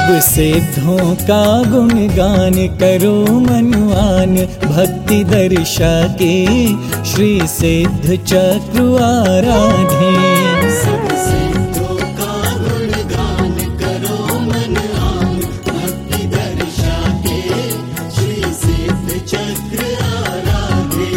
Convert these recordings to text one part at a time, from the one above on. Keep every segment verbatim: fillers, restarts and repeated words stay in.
सब सिद्धों का गुणगान करो मनवान, भक्ति दर्शा के श्री सिद्ध चक्र आराधे। सब सिद्धों का गुणगान करो मनवान, भक्ति दर्शा के श्री सिद्ध चक्र आराधे।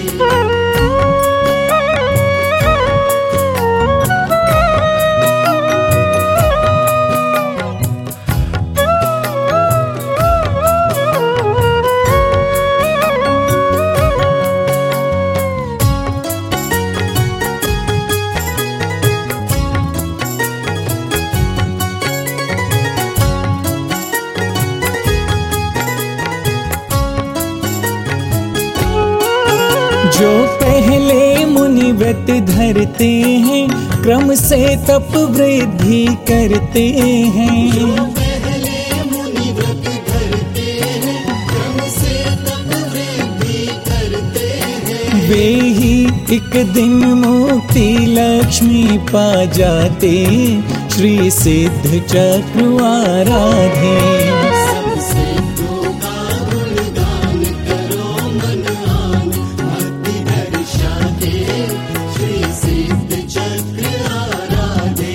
जो पहले मुनि व्रत धरते हैं, क्रम से तप वृद्धि करते हैं। पहले मुनि व्रत धरते हैं, क्रम से तप वृद्धि करते हैं। वे ही एक दिन मुक्ति लक्ष्मी पा जाते, श्री सिद्ध चक्र आराधे। सब सिद्धों का गुणगान करो मनवान, भक्ति दर्शा के श्री सिद्ध चक्र आराधे।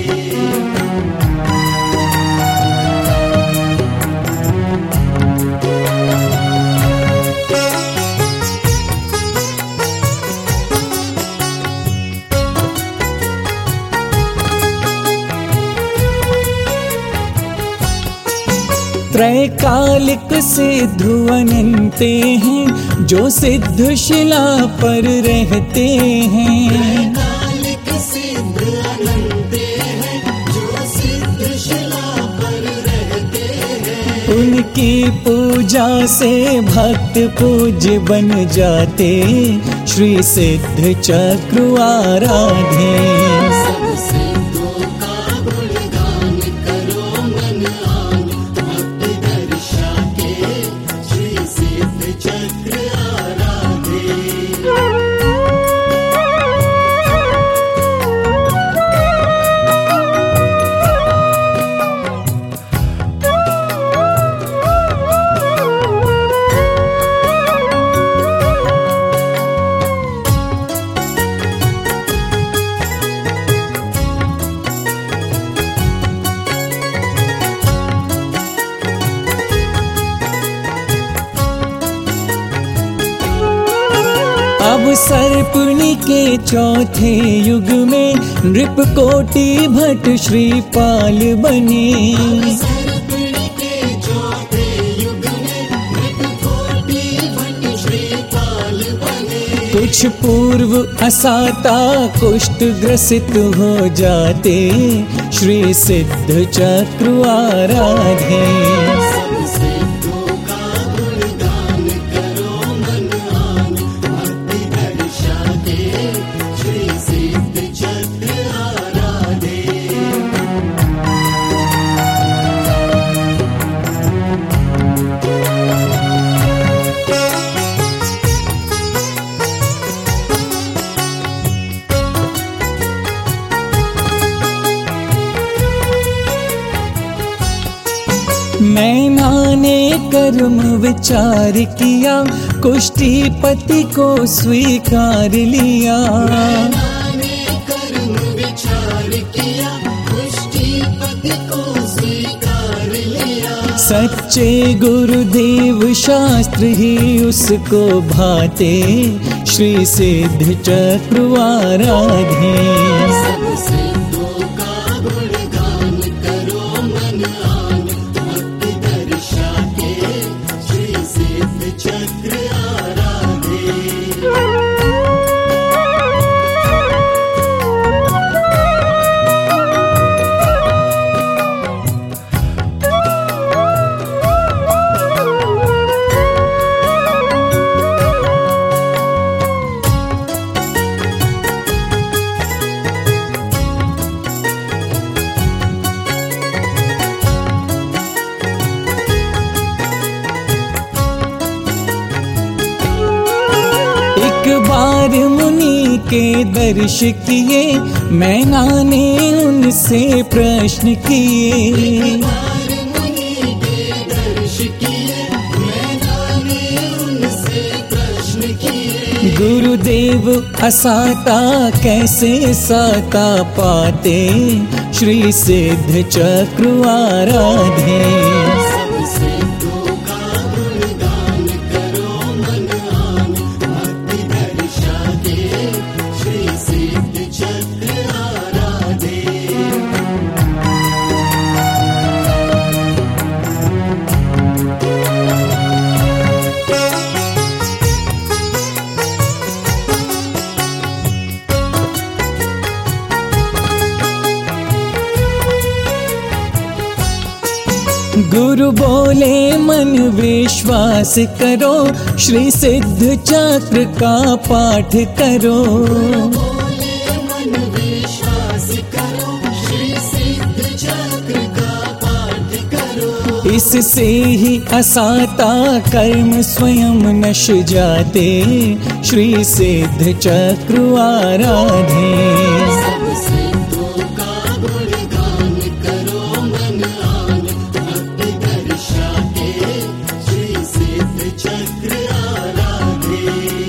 त्रैकालिक सिद्ध अनंते हैं, जो सिद्ध शिला पर रहते हैं। कालिक सिद्ध अनंते हैं, जो सिद्ध शिला पर रहते हैं। उनकी पूजा से भक्त पूज्य बन जाते, श्री सिद्ध चक्र आराधे। सब सिद्धों का गुणगान करो मनवान, भक्ति दर्शा के श्री सिद्ध चक्र आराधे। अब सर्पणी के चौथे युग में नृप कोटि भट्ट श्रीपाल बने। सर्पणी के चौथे युग में नृप कोटि भट्ट श्रीपाल बने। कुछ पूर्व असाता कुष्ठ ग्रसित हो जाते, श्री सिद्ध चक्र आराधे। सब सिद्धों का गुणगान करो मनवान, भक्ति दर्शा के श्री सिद्ध चक्र आराधे। मैना ने कर्म विचार किया, कुष्ठीपति को स्वीकार लिया। मैंने कर्म विचार किया, कुष्ठीपति को स्वीकार लिया। सच्चे गुरुदेव शास्त्र ही उसको भाते, श्री सिद्ध चक्र आराधे। सब सिद्धों का गुणगान करो मनवान, भक्ति दर्शा के श्री सिद्ध चक्र आराधे। बार मुनि के दर्श किए, मैना ने उनसे प्रश्न किए। बार मुनि गुरुदेव असाता कैसे साता पाते, श्री सिद्ध चक्र आराधे। सब सिद्धों का गुणगान करो मन आन, भक्ति दर्शाते श्री सिद्ध चक्र आराधे। गुरु बोले मन विश्वास करो, श्री सिद्ध चक्र का पाठ करो। बोले मन विश्वास करो, श्री सिद्ध चक्र का पाठ करो। इससे ही असाता कर्म स्वयं नश जाते, श्री सिद्ध चक्र आराधे। सब सिद्धों का गुणगान करो मन आन, भक्ति दर्शाते श्री सिद्ध चक्र आराधे।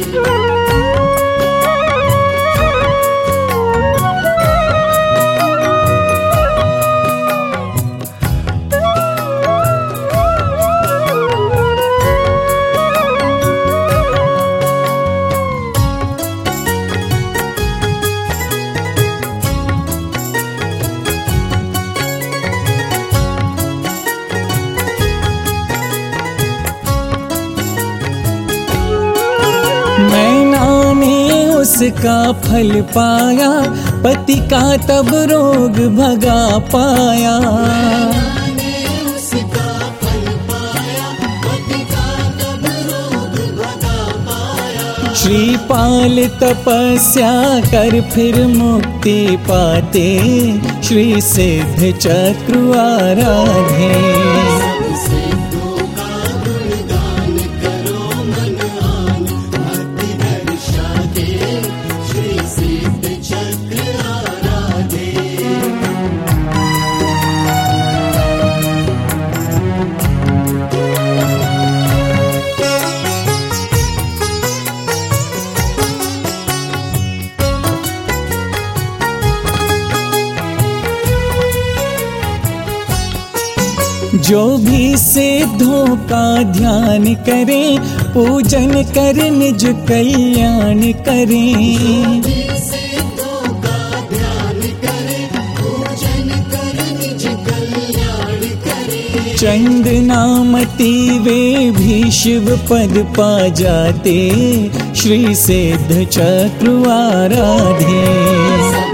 मैंने ने उसका फल पाया, पति का तब रोग भगा पाया। मैंने उसका फल पाया, पति का तब रोग भगा पाया। श्रीपाल तपस्या कर फिर मुक्ति पाते, श्री सिद्ध चक्र आराधे। सब सिद्धों का गुणगान करो मन आन, भक्ति दर्शाते श्री सिद्ध चक्र आराधे। जो भी सिद्धों का ध्यान करें, पूजन कर निज कल्याण करें। सिद्धों का ध्यान करें, पूजन कर निज कल्याण करें। चंद नामती वे भी शिव पद पा जाते, श्री सिद्ध चक्र आराधे।